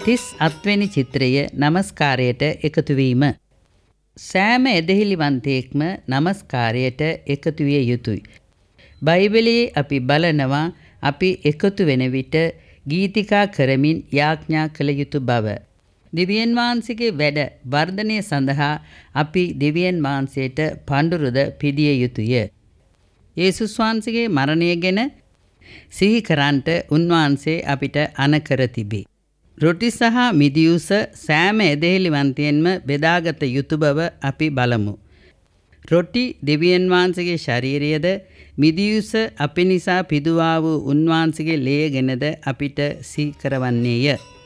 අත්වෙනි චිත්‍රය නමස්කාරයට එකතුවීම. සෑම එදෙහිලිවන්තයෙක්ම නමස්කාරයට එකතු විය යුතුයි. බයිබලයේ අපි බලනවා අපි එකතු වෙන විට ගීතිකා කරමින් යාඥා කළ යුතු බව. දෙවියන් වහන්සේගේ වැඩ වර්ධනය සඳහා අපි දෙවියන් වහන්සේට පඬුරුද පිදිය යුතුය. යේසුස් වහන්සේගේ මරණය ගැන සිහි කරන්ට උන්වහන්සේ අපිට අනකර තිබේ. රොටි සහ මිදියුස සෑම එදෙහිලිවන්තයෙන්ම බෙදාගත යුතු බව අපි බලමු. රොටි දෙවියන් වහන්සේගේ ශරීරයද මිදියුස අපි නිසා පිදුවා වූ උන්වහන්සේගේ ලේ ගැනද අපිට සිහි කරවන්නේය.